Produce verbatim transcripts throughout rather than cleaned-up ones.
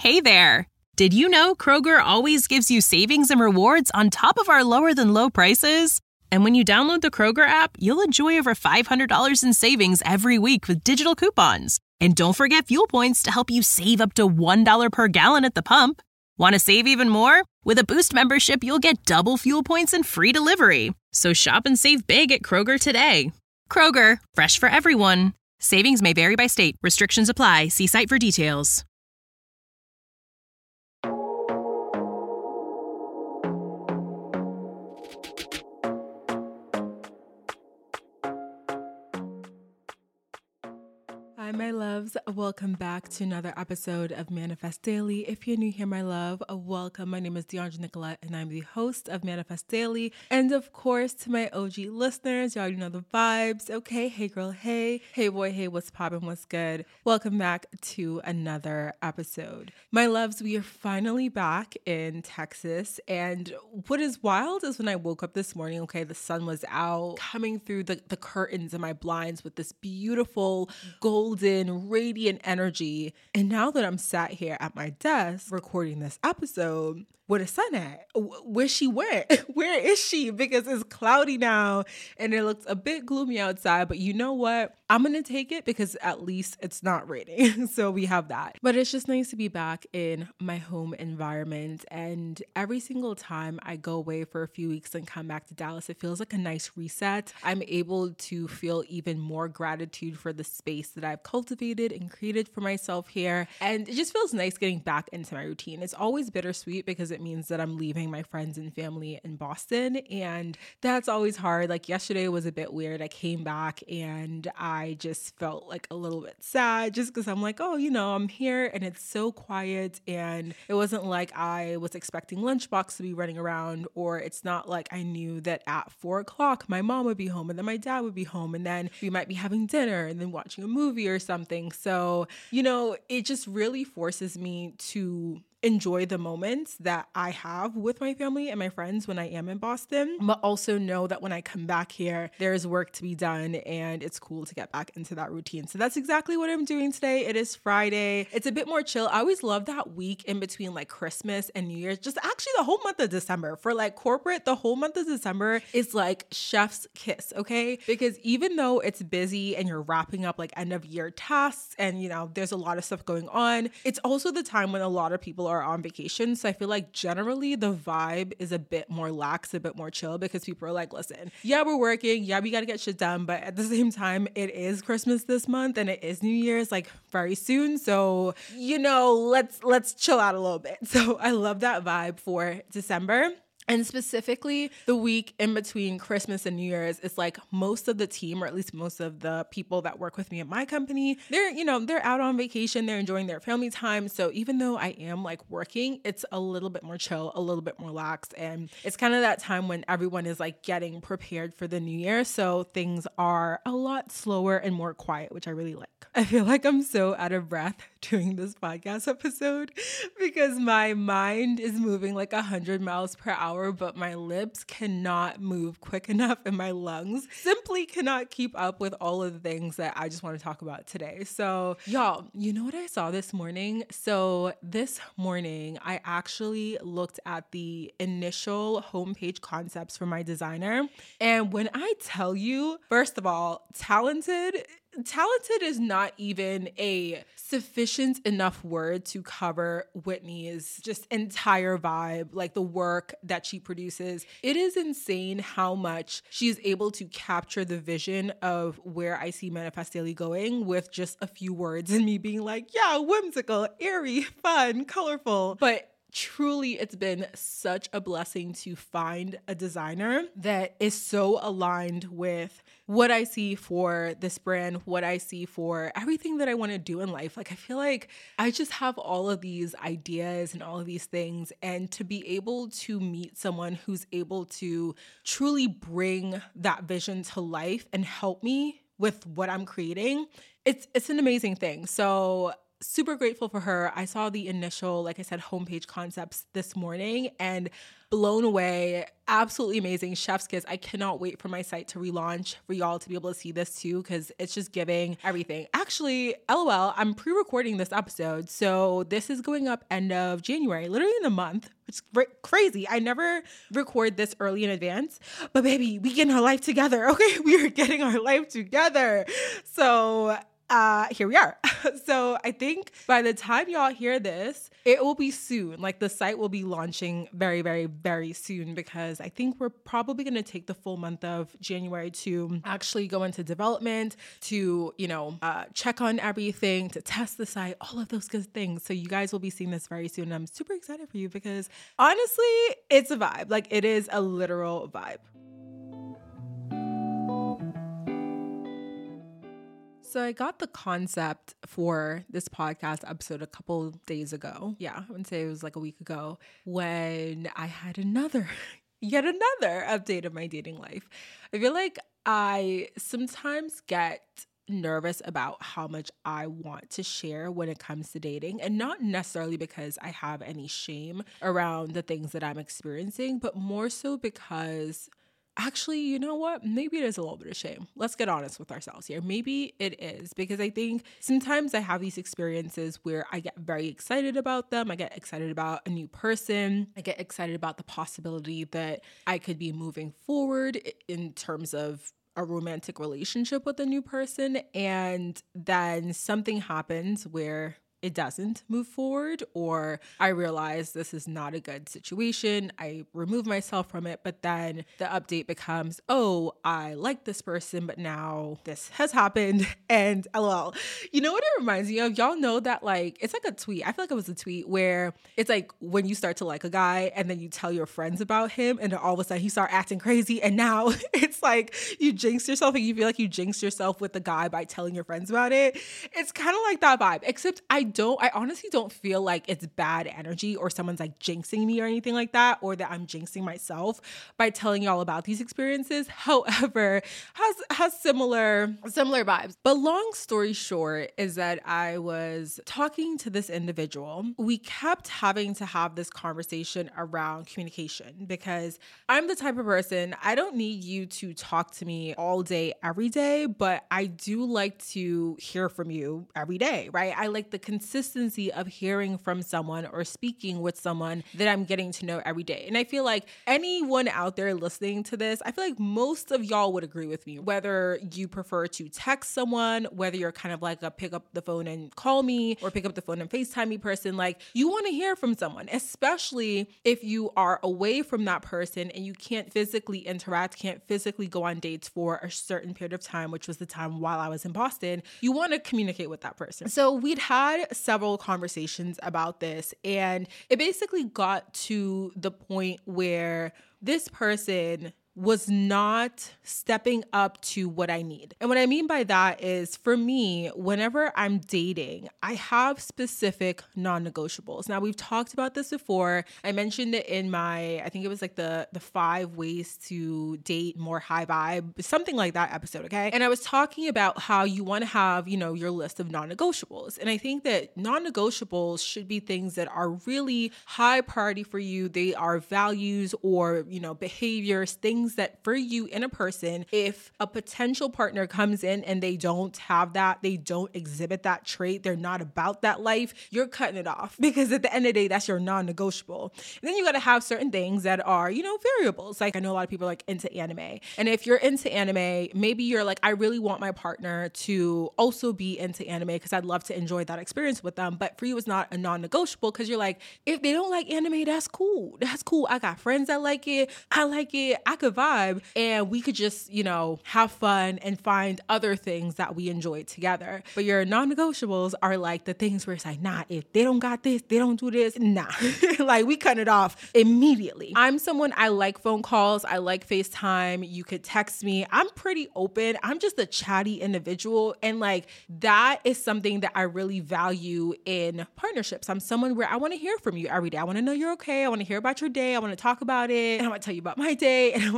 Hey there! Did you know Kroger always gives you savings and rewards on top of our lower-than-low prices? And when you download the Kroger app, you'll enjoy over five hundred dollars in savings every week with digital coupons. And don't forget fuel points to help you save up to one dollar per gallon at the pump. Want to save even more? With a Boost membership, you'll get double fuel points and free delivery. So shop and save big at Kroger today. Kroger, fresh for everyone. Savings may vary by state. Restrictions apply. See site for details. Hi, my loves. Welcome back to another episode of Manifest Daily. If you're new here, my love, welcome. My name is DeAndre Nicolette, and I'm the host of Manifest Daily. And of course, to my O G listeners, you already know the vibes. Okay, hey girl, hey. Hey boy, hey, what's poppin', what's good? Welcome back to another episode. My loves, we are finally back in Texas. And what is wild is when I woke up this morning, okay, the sun was out, coming through the, the curtains and my blinds with this beautiful gold golden, radiant energy. And now that I'm sat here at my desk recording this episode, where the sun at? Where she went? Where is she? Because it's cloudy now and it looks a bit gloomy outside. But you know what? I'm going to take it because at least it's not raining. So we have that. But it's just nice to be back in my home environment. And every single time I go away for a few weeks and come back to Dallas, it feels like a nice reset. I'm able to feel even more gratitude for the space that I've cultivated and created for myself here. And it just feels nice getting back into my routine. It's always bittersweet because it means that I'm leaving my friends and family in Boston. And that's always hard. Like yesterday was a bit weird. I came back and I just felt like a little bit sad just because I'm like, oh, you know, I'm here and it's so quiet. And it wasn't like I was expecting Lunchbox to be running around, or it's not like I knew that at four o'clock my mom would be home and then my dad would be home and then we might be having dinner and then watching a movie or something. So, you know, it just really forces me to enjoy the moments that I have with my family and my friends when I am in Boston, but also know that when I come back here, there's work to be done and it's cool to get back into that routine. So that's exactly what I'm doing today. It is Friday. It's a bit more chill. I always love that week in between like Christmas and New Year's, just actually the whole month of December. For like corporate, the whole month of December is like chef's kiss, okay? Because even though it's busy and you're wrapping up like end of year tasks and, you know, there's a lot of stuff going on, it's also the time when a lot of people are are on vacation. So I feel like generally the vibe is a bit more lax, a bit more chill, because people are like, listen, yeah, we're working. Yeah, we got to get shit done. But at the same time, it is Christmas this month and it is New Year's like very soon. So, you know, let's, let's chill out a little bit. So I love that vibe for December. And specifically the week in between Christmas and New Year's, it's like most of the team, or at least most of the people that work with me at my company, they're, you know, they're out on vacation, they're enjoying their family time. So even though I am like working, it's a little bit more chill, a little bit more lax. And it's kind of that time when everyone is like getting prepared for the new year. So things are a lot slower and more quiet, which I really like. I feel like I'm so out of breath doing this podcast episode because my mind is moving like a hundred miles per hour, but my lips cannot move quick enough and my lungs simply cannot keep up with all of the things that I just want to talk about today. So y'all, you know what I saw this morning? So this morning, I actually looked at the initial homepage concepts for my designer. And when I tell you, first of all, talented Talented is not even a sufficient enough word to cover Whitney's just entire vibe, like the work that she produces. It is insane how much she is able to capture the vision of where I see Manifest Daily going with just a few words and me being like, yeah, whimsical, airy, fun, colorful. But truly, it's been such a blessing to find a designer that is so aligned with what I see for this brand, what I see for everything that I want to do in life. Like, I feel like I just have all of these ideas and all of these things, and to be able to meet someone who's able to truly bring that vision to life and help me with what I'm creating, it's it's an amazing thing. So super grateful for her. I saw the initial, like I said, homepage concepts this morning and blown away. Absolutely amazing. Chef's kiss. I cannot wait for my site to relaunch, for y'all to be able to see this too, because it's just giving everything. Actually, LOL, I'm pre-recording this episode. So this is going up end of January, literally in a month. It's crazy. I never record this early in advance, but baby, we getting our life together. Okay. We are getting our life together. So Uh, here we are. So I think by the time y'all hear this, it will be soon. Like the site will be launching very, very, very soon, because I think we're probably going to take the full month of January to actually go into development, to, you know, uh, check on everything, to test the site, all of those good things. So you guys will be seeing this very soon. And I'm super excited for you because honestly, it's a vibe. Like it is a literal vibe. So I got the concept for this podcast episode a couple days ago. Yeah, I wouldn't say it was like a week ago, when I had another, yet another update of my dating life. I feel like I sometimes get nervous about how much I want to share when it comes to dating, and not necessarily because I have any shame around the things that I'm experiencing, but more so because actually, you know what? Maybe it is a little bit of shame. Let's get honest with ourselves here. Maybe it is, because I think sometimes I have these experiences where I get very excited about them. I get excited about a new person. I get excited about the possibility that I could be moving forward in terms of a romantic relationship with a new person. And then something happens where it doesn't move forward, or I realize this is not a good situation. I remove myself from it, but then the update becomes, oh, I like this person, but now this has happened, and lol. You know what it reminds me of? Y'all know that, like, it's like a tweet. I feel like it was a tweet where it's like when you start to like a guy and then you tell your friends about him, and then all of a sudden he start acting crazy, and now it's like you jinx yourself, and you feel like you jinx yourself with the guy by telling your friends about it. It's kind of like that vibe, except I don't, I honestly don't feel like it's bad energy or someone's like jinxing me or anything like that, or that I'm jinxing myself by telling y'all about these experiences. However, has has similar similar vibes. But long story short is that I was talking to this individual. We kept having to have this conversation around communication, because I'm the type of person, I don't need you to talk to me all day, every day, but I do like to hear from you every day, right? I like the consistency of hearing from someone or speaking with someone that I'm getting to know every day. And I feel like anyone out there listening to this, I feel like most of y'all would agree with me, whether you prefer to text someone, whether you're kind of like a pick up the phone and call me or pick up the phone and FaceTime me person, like you want to hear from someone, especially if you are away from that person and you can't physically interact, can't physically go on dates for a certain period of time, which was the time while I was in Boston. You want to communicate with that person. So we'd had several conversations about this, and it basically got to the point where this person was not stepping up to what I need. And what I mean by that is, for me, whenever I'm dating, I have specific non-negotiables. Now, we've talked about this before. I mentioned it in my, I think it was like the, the five ways to date more high vibe, something like that episode, okay? And I was talking about how you want to have, you know, your list of non-negotiables. And I think that non-negotiables should be things that are really high priority for you. They are values or, you know, behaviors, things that for you in a person, if a potential partner comes in and they don't have that, they don't exhibit that trait, they're not about that life, you're cutting it off, because at the end of the day, that's your non-negotiable. And then you got to have certain things that are, you know, variables. Like I know a lot of people are like into anime. And if you're into anime, maybe you're like, I really want my partner to also be into anime because I'd love to enjoy that experience with them. But for you, it's not a non-negotiable, because you're like, if they don't like anime, that's cool. That's cool. I got friends that like it. I like it. I could vibe, and we could just, you know, have fun and find other things that we enjoy together. But your non-negotiables are like the things where it's like, nah, if they don't got this, they don't do this, nah. Like we cut it off immediately. I'm someone, I like phone calls. I like FaceTime. You could text me. I'm pretty open. I'm just a chatty individual. And like, that is something that I really value in partnerships. I'm someone where I want to hear from you every day. I want to know you're okay. I want to hear about your day. I want to talk about it. And I want to tell you about my day. And I want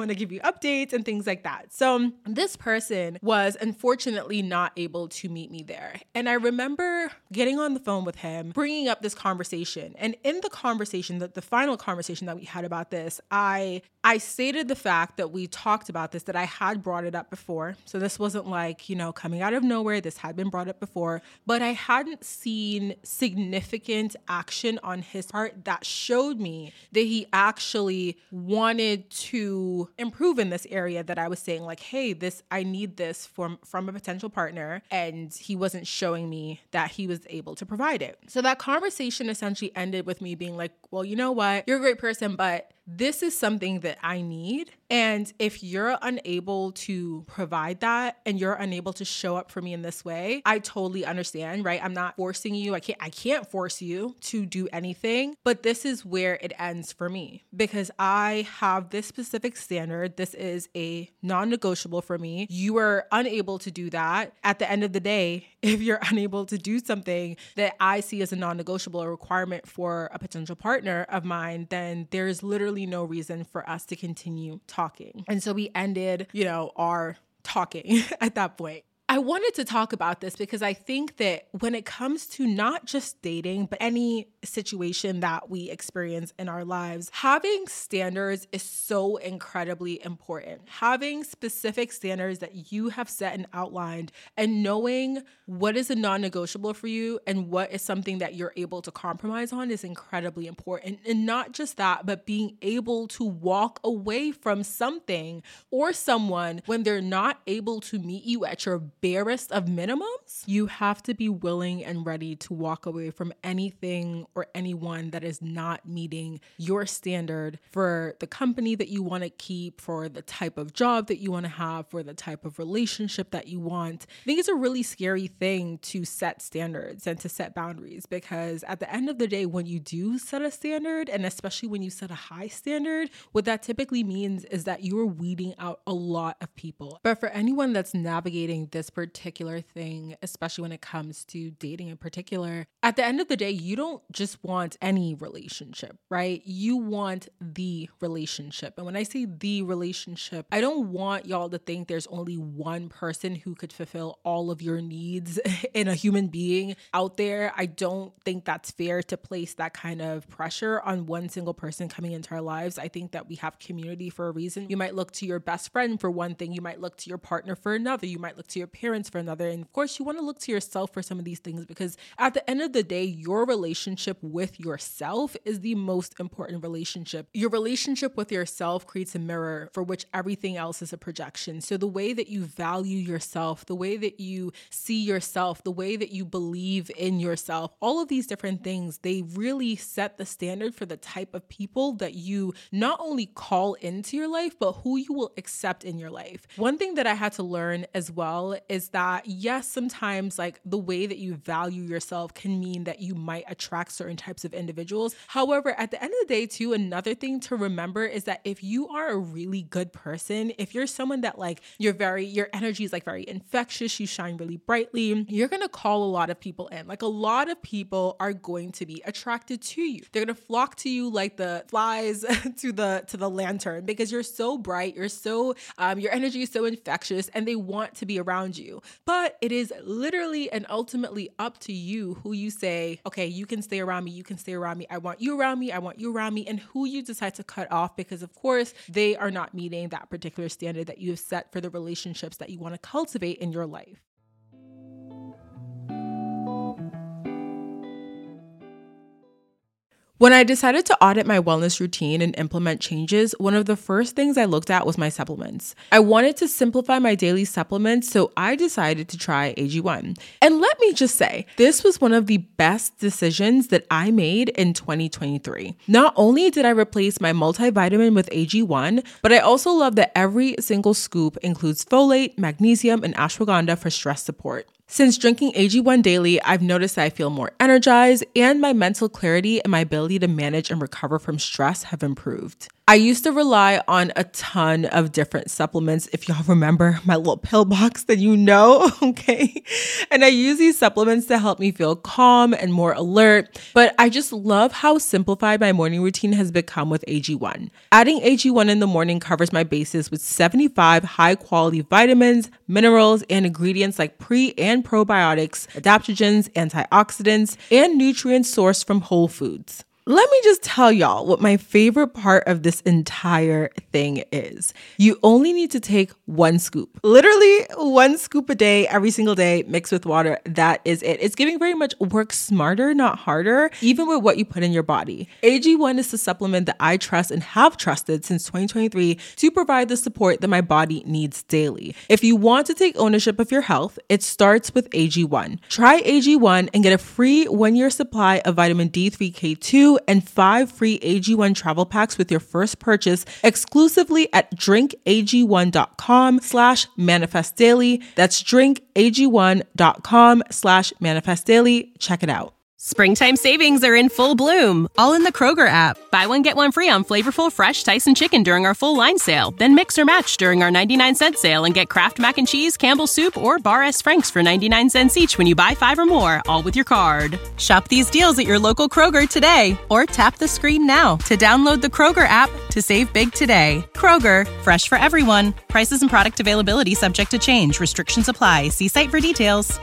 want to give you updates and things like that. So this person was unfortunately not able to meet me there. And I remember getting on the phone with him, bringing up this conversation. And in the conversation, the, the final conversation that we had about this, I I stated the fact that we talked about this, that I had brought it up before. So this wasn't like, you know, coming out of nowhere. This had been brought up before, but I hadn't seen significant action on his part that showed me that he actually wanted to improve in this area that I was saying, like, hey, this, I need this from, from a potential partner. And he wasn't showing me that he was able to provide it. So that conversation essentially ended with me being like, well, you know what? You're a great person, but this is something that I need. And if you're unable to provide that and you're unable to show up for me in this way, I totally understand, right? I'm not forcing you. I can't, I can't force you to do anything, but this is where it ends for me because I have this specific standard. This is a non-negotiable for me. You are unable to do that. At the end of the day, if you're unable to do something that I see as a non-negotiable or requirement for a potential partner of mine, then there's literally no reason for us to continue talking. And so we ended, you know, our talking at that point. I wanted to talk about this because I think that when it comes to not just dating, but any situation that we experience in our lives, having standards is so incredibly important. Having specific standards that you have set and outlined and knowing what is a non-negotiable for you and what is something that you're able to compromise on is incredibly important. And not just that, but being able to walk away from something or someone when they're not able to meet you at your barest of minimums. You have to be willing and ready to walk away from anything or anyone that is not meeting your standard for the company that you want to keep, for the type of job that you want to have, for the type of relationship that you want. I think it's a really scary thing to set standards and to set boundaries because at the end of the day, when you do set a standard, and especially when you set a high standard, what that typically means is that you are weeding out a lot of people. But for anyone that's navigating this particular thing, especially when it comes to dating in particular, at the end of the day, you don't just want any relationship, right? You want the relationship. And when I say the relationship, I don't want y'all to think there's only one person who could fulfill all of your needs in a human being out there. I don't think that's fair to place that kind of pressure on one single person coming into our lives. I think that we have community for a reason. You might look to your best friend for one thing. You might look to your partner for another. You might look to your parents for another. And of course, you want to look to yourself for some of these things because at the end of the day, your relationship with yourself is the most important relationship. Your relationship with yourself creates a mirror for which everything else is a projection. So the way that you value yourself, the way that you see yourself, the way that you believe in yourself, all of these different things, they really set the standard for the type of people that you not only call into your life, but who you will accept in your life. One thing that I had to learn as well is that yes, sometimes like the way that you value yourself can mean that you might attract certain types of individuals. However, at the end of the day too, another thing to remember is that if you are a really good person, if you're someone that like you're very, your energy is like very infectious, you shine really brightly, you're going to call a lot of people in. Like a lot of people are going to be attracted to you. They're going to flock to you like the flies to the, to the lantern because you're so bright. You're so, um, your energy is so infectious and they want to be around you. But it is literally and ultimately up to you who you say, okay, you can stay around me. You can stay around me. I want you around me. I want you around me. And who you decide to cut off because of course they are not meeting that particular standard that you have set for the relationships that you want to cultivate in your life. When I decided to audit my wellness routine and implement changes, one of the first things I looked at was my supplements. I wanted to simplify my daily supplements, so I decided to try A G one. And let me just say, this was one of the best decisions that I made in twenty twenty-three. Not only did I replace my multivitamin with A G one, but I also love that every single scoop includes folate, magnesium, and ashwagandha for stress support. Since drinking A G one daily, I've noticed that I feel more energized and my mental clarity and my ability to manage and recover from stress have improved. I used to rely on a ton of different supplements. If y'all remember my little pill box, then you know, okay? And I use these supplements to help me feel calm and more alert. But I just love how simplified my morning routine has become with A G one. Adding A G one in the morning covers my bases with seventy-five high-quality vitamins, minerals, and ingredients like pre- and probiotics, adaptogens, antioxidants, and nutrients sourced from whole foods. Let me just tell y'all what my favorite part of this entire thing is. You only need to take one scoop, literally one scoop a day, every single day, mixed with water. That is it. It's giving very much work smarter, not harder, even with what you put in your body. A G one is the supplement that I trust and have trusted since twenty twenty-three to provide the support that my body needs daily. If you want to take ownership of your health, it starts with A G one. Try A G one and get a free one-year supply of vitamin D three K two and five free A G one travel packs with your first purchase exclusively at drinkag1.com slash manifest daily. That's drinkag1.com slash manifest daily. Check it out. Springtime savings are in full bloom, all in the Kroger app. Buy one, get one free on flavorful, fresh Tyson chicken during our full line sale. Then mix or match during our ninety-nine cent sale and get Kraft Mac and Cheese, Campbell's Soup, or Bar S. Frank's for ninety-nine cents each when you buy five or more, all with your card. Shop these deals at your local Kroger today, or tap the screen now to download the Kroger app to save big today. Kroger, fresh for everyone. Prices and product availability subject to change. Restrictions apply. See site for details.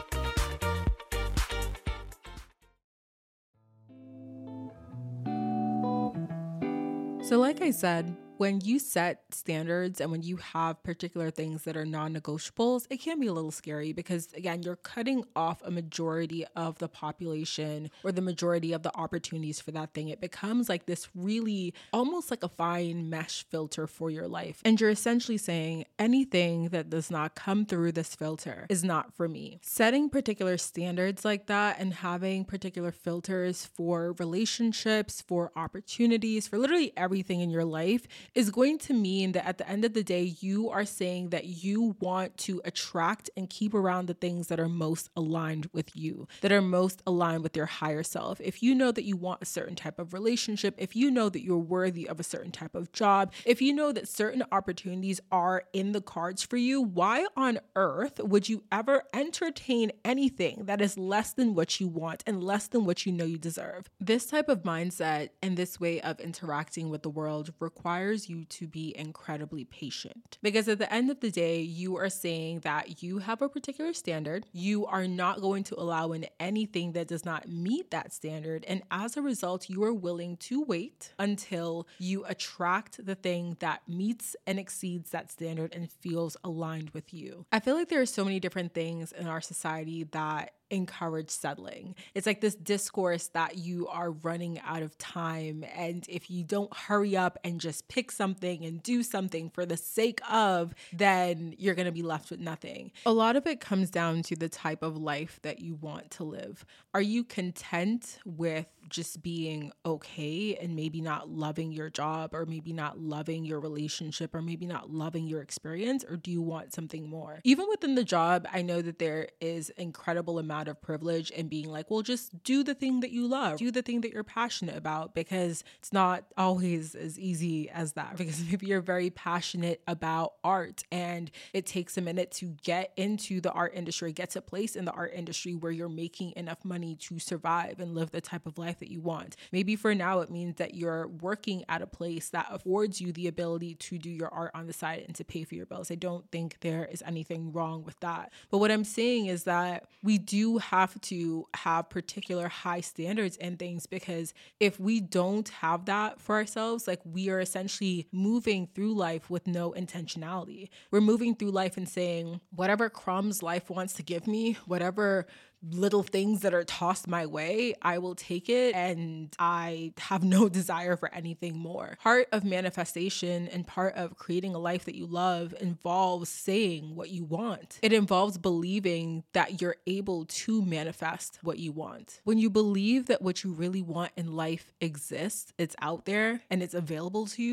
So like I said, when you set standards and when you have particular things that are non-negotiables, it can be a little scary because, again, you're cutting off a majority of the population or the majority of the opportunities for that thing. It becomes like this really almost like a fine mesh filter for your life. And you're essentially saying anything that does not come through this filter is not for me. Setting particular standards like that and having particular filters for relationships, for opportunities, for literally everything in your life is going to mean that at the end of the day, you are saying that you want to attract and keep around the things that are most aligned with you, that are most aligned with your higher self. If you know that you want a certain type of relationship, if you know that you're worthy of a certain type of job, if you know that certain opportunities are in the cards for you, why on earth would you ever entertain anything that is less than what you want and less than what you know you deserve? This type of mindset and this way of interacting with the world requires you to be incredibly patient, because at the end of the day, you are saying that you have a particular standard. You are not going to allow in anything that does not meet that standard. And as a result, you are willing to wait until you attract the thing that meets and exceeds that standard and feels aligned with you. I feel like there are so many different things in our society that encourage settling. It's like this discourse that you are running out of time, and if you don't hurry up and just pick something and do something for the sake of, then you're going to be left with nothing. A lot of it comes down to the type of life that you want to live. Are you content with just being okay and maybe not loving your job, or maybe not loving your relationship, or maybe not loving your experience? Or do you want something more? Even within the job, I know that there is incredible amount of privilege in being like, well, just do the thing that you love, do the thing that you're passionate about, because it's not always as easy as that. Because maybe you're very passionate about art and it takes a minute to get into the art industry, get to a place in the art industry where you're making enough money to survive and live the type of life that you want. Maybe for now, it means that you're working at a place that affords you the ability to do your art on the side and to pay for your bills. I don't think there is anything wrong with that. But what I'm saying is that we do have to have particular high standards and things, because if we don't have that for ourselves, like, we are essentially moving through life with no intentionality. We're moving through life and saying, whatever crumbs life wants to give me, whatever little things that are tossed my way, I will take it, and I have no desire for anything more. Part of manifestation and part of creating a life that you love involves saying what you want. It involves believing that you're able to manifest what you want. When you believe that what you really want in life exists, it's out there and it's available to you,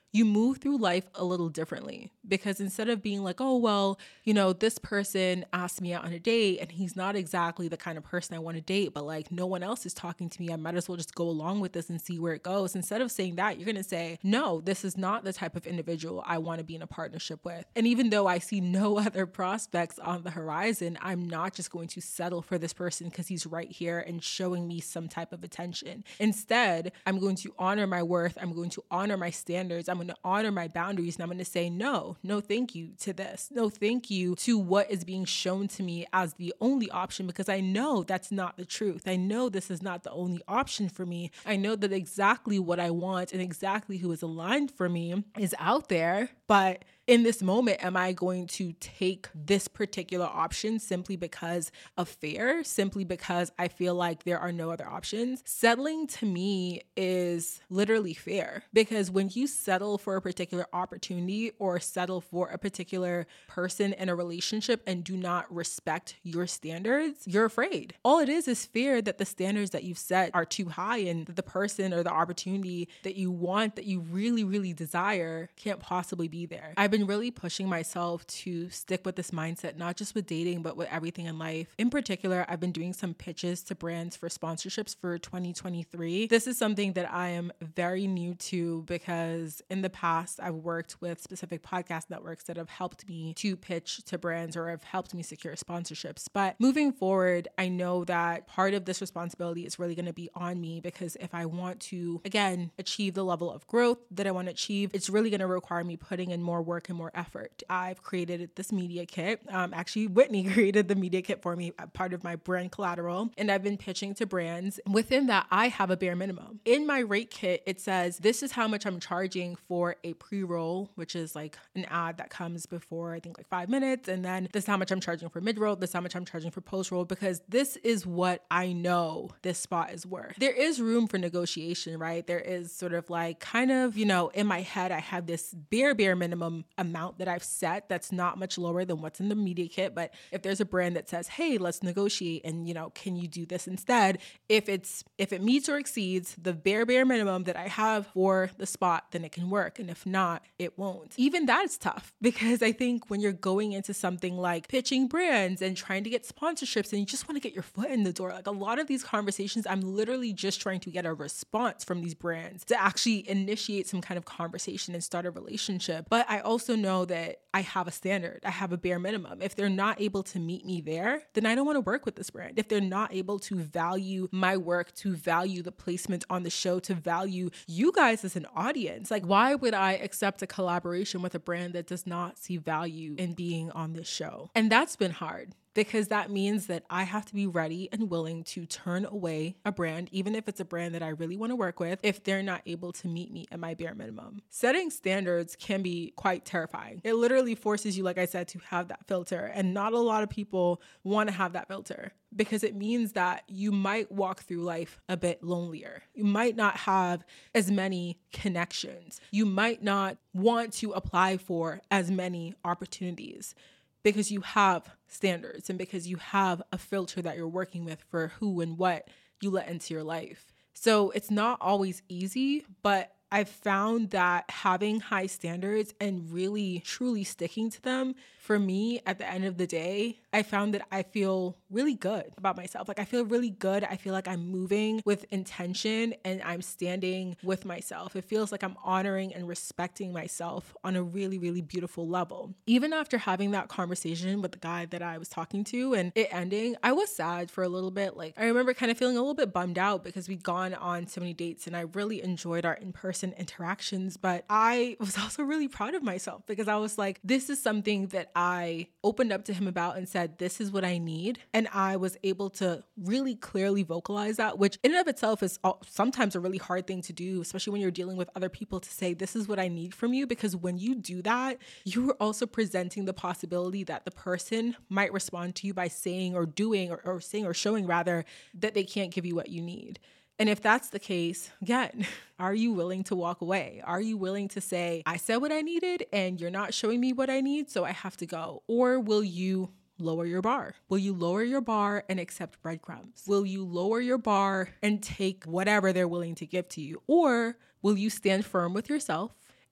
you move through life a little differently, because instead of being like, oh, well, you know, this person asked me out on a date and he's not exactly the kind of person I want to date, but like no one else is talking to me, I might as well just go along with this and see where it goes. Instead of saying that, you're going to say, no, this is not the type of individual I want to be in a partnership with. And even though I see no other prospects on the horizon, I'm not just going to settle for this person because he's right here and showing me some type of attention. Instead, I'm going to honor my worth. I'm going to honor my standards. I'm going to honor my boundaries. And I'm going to say, no, no, thank you to this. No, thank you to what is being shown to me as the only option, because I know that's not the truth. I know this is not the only option for me. I know that exactly what I want and exactly who is aligned for me is out there, but in this moment, am I going to take this particular option simply because of fear, simply because I feel like there are no other options? Settling to me is literally fear, because when you settle for a particular opportunity or settle for a particular person in a relationship and do not respect your standards, you're afraid. All it is is fear that the standards that you've set are too high and that the person or the opportunity that you want, that you really, really desire, can't possibly be there. I've been really pushing myself to stick with this mindset, not just with dating, but with everything in life. In particular, I've been doing some pitches to brands for sponsorships for twenty twenty-three. This is something that I am very new to, because in the past, I've worked with specific podcast networks that have helped me to pitch to brands or have helped me secure sponsorships. But moving forward, I know that part of this responsibility is really going to be on me, because if I want to, again, achieve the level of growth that I want to achieve, it's really going to require me putting in more work and more effort. I've created this media kit. Um, actually, Whitney created the media kit for me, part of my brand collateral, and I've been pitching to brands. Within that, I have a bare minimum. In my rate kit, it says, this is how much I'm charging for a pre-roll, which is like an ad that comes before, I think like five minutes. And then this is how much I'm charging for mid-roll. This is how much I'm charging for post-roll, because this is what I know this spot is worth. There is room for negotiation, right? There is sort of like kind of, you know, in my head, I have this bare, bare minimum amount that I've set that's not much lower than what's in the media kit. But if there's a brand that says, hey, let's negotiate and, you know, can you do this instead? If it's, if it meets or exceeds the bare, bare minimum that I have for the spot, then it can work. And if not, it won't. Even that is tough, because I think when you're going into something like pitching brands and trying to get sponsorships and you just want to get your foot in the door, like a lot of these conversations, I'm literally just trying to get a response from these brands to actually initiate some kind of conversation and start a relationship. But I also know that I have a standard. I have a bare minimum. If they're not able to meet me there, then I don't want to work with this brand. If they're not able to value my work, to value the placement on the show, to value you guys as an audience, like why would I accept a collaboration with a brand that does not see value in being on this show? And that's been hard, because that means that I have to be ready and willing to turn away a brand, even if it's a brand that I really want to work with, if they're not able to meet me at my bare minimum. Setting standards can be quite terrifying. It literally forces you, like I said, to have that filter. And not a lot of people want to have that filter, because it means that you might walk through life a bit lonelier. You might not have as many connections. You might not want to apply for as many opportunities, because you have standards and because you have a filter that you're working with for who and what you let into your life. So it's not always easy, but I've found that having high standards and really truly sticking to them, for me, at the end of the day, I found that I feel really good about myself. Like I feel really good. I feel like I'm moving with intention and I'm standing with myself. It feels like I'm honoring and respecting myself on a really, really beautiful level. Even after having that conversation with the guy that I was talking to and it ending, I was sad for a little bit. Like I remember kind of feeling a little bit bummed out because we'd gone on so many dates and I really enjoyed our in-person interactions, but I was also really proud of myself because I was like, this is something that I opened up to him about and said, this is what I need. And I was able to really clearly vocalize that, which in and of itself is sometimes a really hard thing to do, especially when you're dealing with other people, to say, this is what I need from you. Because when you do that, you are also presenting the possibility that the person might respond to you by saying or doing or, or saying or showing rather that they can't give you what you need. And if that's the case, again, are you willing to walk away? Are you willing to say, I said what I needed and you're not showing me what I need, so I have to go? Or will you lower your bar? Will you lower your bar and accept breadcrumbs? Will you lower your bar and take whatever they're willing to give to you? Or will you stand firm with yourself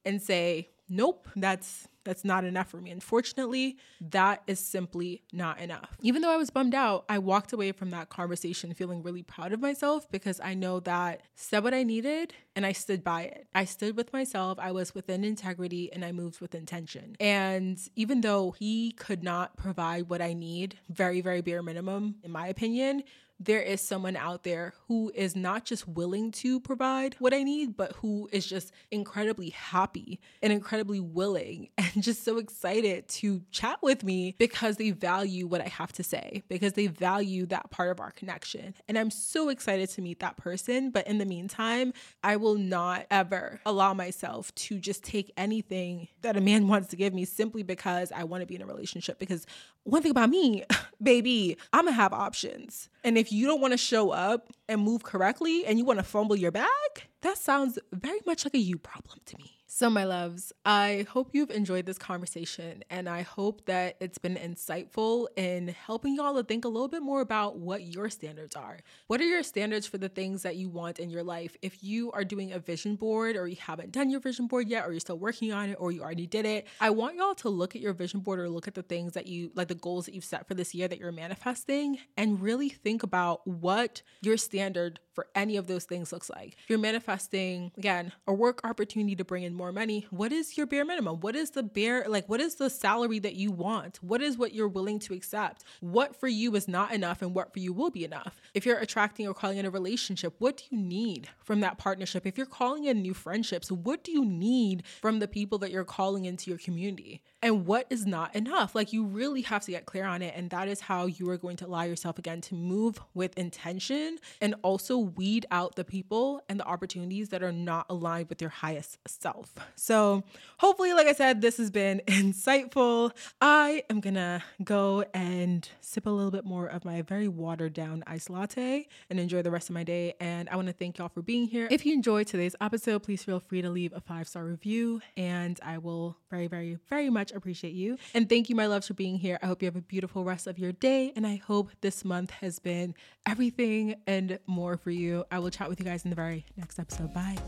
and say, nope, that's That's not enough for me. Unfortunately, that is simply not enough. Even though I was bummed out, I walked away from that conversation feeling really proud of myself because I know that I said what I needed and I stood by it. I stood with myself. I was within integrity and I moved with intention. And even though he could not provide what I need, very, very bare minimum, in my opinion, there is someone out there who is not just willing to provide what I need, but who is just incredibly happy and incredibly willing and just so excited to chat with me because they value what I have to say, because they value that part of our connection. And I'm so excited to meet that person. But in the meantime, I will not ever allow myself to just take anything that a man wants to give me simply because I want to be in a relationship. Because one thing about me, baby, I'm gonna have options. And if you don't want to show up and move correctly and you want to fumble your bag, that sounds very much like a you problem to me. So my loves, I hope you've enjoyed this conversation and I hope that it's been insightful in helping y'all to think a little bit more about what your standards are. What are your standards for the things that you want in your life? If you are doing a vision board or you haven't done your vision board yet, or you're still working on it, or you already did it, I want y'all to look at your vision board or look at the things that you, like the goals that you've set for this year that you're manifesting, and really think about what your standard for any of those things looks like. If you're manifesting, again, a work opportunity to bring in more money, what is your bare minimum? What is the bare, like, what is the salary that you want? What is what you're willing to accept? What for you is not enough and what for you will be enough? If you're attracting or calling in a relationship, what do you need from that partnership? If you're calling in new friendships, what do you need from the people that you're calling into your community? And what is not enough? Like, you really have to get clear on it. And that is how you are going to allow yourself, again, to move with intention and also weed out the people and the opportunities that are not aligned with your highest self. So hopefully, like I said, this has been insightful. I am gonna go and sip a little bit more of my very watered down iced latte and enjoy the rest of my day. And I want to thank y'all for being here. If you enjoyed today's episode, please feel free to leave a five-star review and I will very, very, very much appreciate you. And thank you, my loves, for being here. I hope you have a beautiful rest of your day. And I hope this month has been everything and more for you. I will chat with you guys in the very next episode. Bye.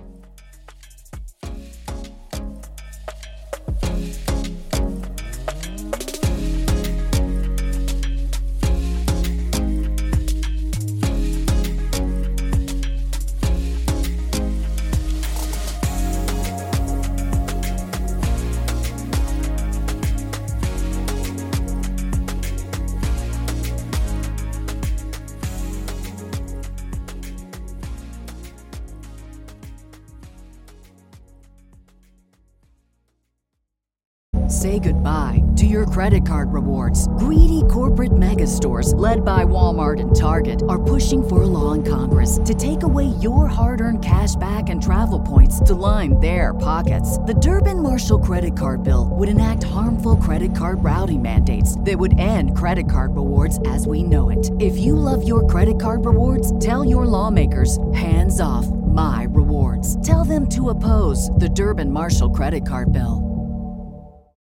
Say goodbye to your credit card rewards. Greedy corporate mega stores, led by Walmart and Target, are pushing for a law in Congress to take away your hard-earned cash back and travel points to line their pockets. The Durbin-Marshall credit card bill would enact harmful credit card routing mandates that would end credit card rewards as we know it. If you love your credit card rewards, tell your lawmakers, hands off my rewards. Tell them to oppose the Durbin-Marshall credit card bill.